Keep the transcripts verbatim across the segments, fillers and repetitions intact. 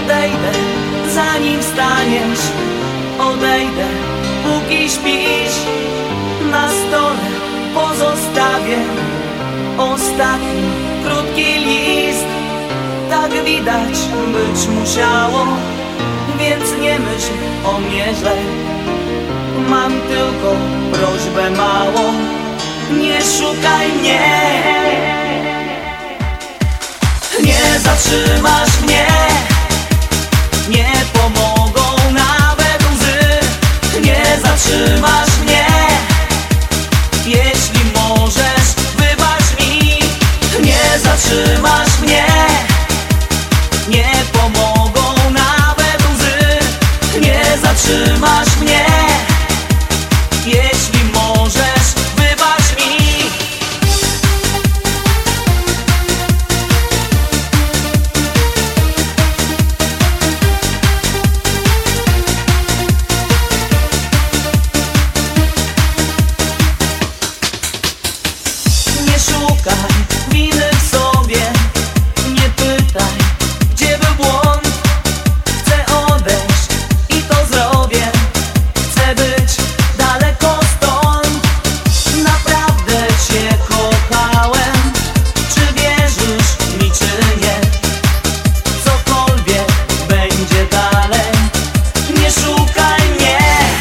Odejdę, zanim wstaniesz, odejdę, póki śpisz. Na stole pozostawię ostatni krótki list. Tak widać być musiało, więc nie myśl o mnie źle. Mam tylko prośbę małą, nie szukaj mnie. Nie zatrzymasz mnie, nie pomogą nawet łzy. Nie zatrzymasz mnie, jeśli możesz, wybacz mi. Nie zatrzymasz mnie, nie pomogą nawet łzy. Nie zatrzymasz mnie, jeśli możesz, wybacz mi. Nie szukaj winy w sobie, nie pytaj, gdzie był błąd. Chcę odejść i to zrobię, chcę być daleko stąd. Naprawdę cię kochałem, czy wierzysz mi, czy nie? Cokolwiek będzie dalej, nie szukaj mnie.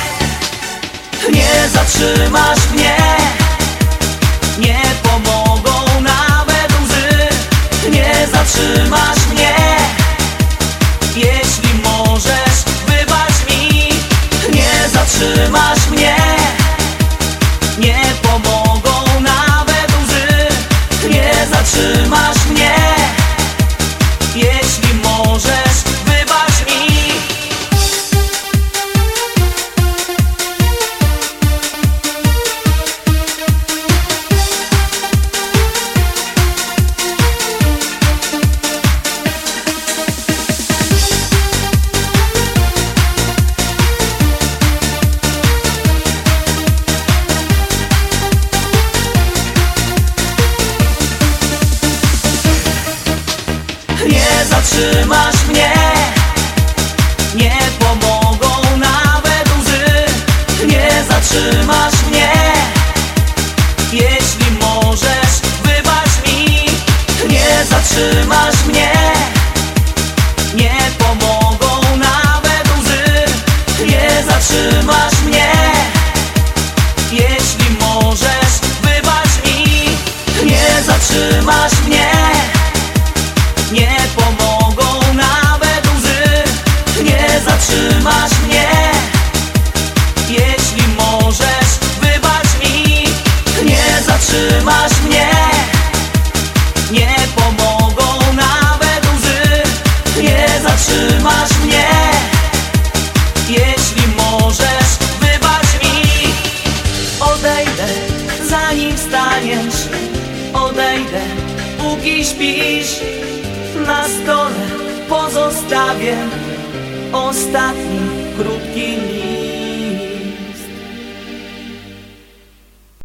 Nie zatrzymasz mnie, nie pomogą nawet łzy. Nie zatrzymasz mnie, jeśli możesz, wybacz mi. Nie zatrzymasz mnie, nie pomogą nawet łzy. Nie zatrzymasz mnie, jeśli możesz, wybacz mi. Nie zatrzymasz mnie, nie pomogą nawet łzy. Nie zatrzymasz mnie, jeśli możesz, wybacz mi. Nie zatrzymasz mnie, nie pomogą nawet łzy. Nie zatrzymasz mnie, jeśli możesz, wybacz mi. Nie zatrzymasz mnie, nie pomogą nawet łzy. Nie zatrzymasz mnie, jeśli możesz, wybacz mi. Nie zatrzymasz mnie, nie pomogą nawet łzy. Nie zatrzymasz mnie, jeśli możesz, wybacz mi. Odejdę, zanim wstaniesz, odejdę, póki śpisz. Na stole pozostawię ostatni krótki list.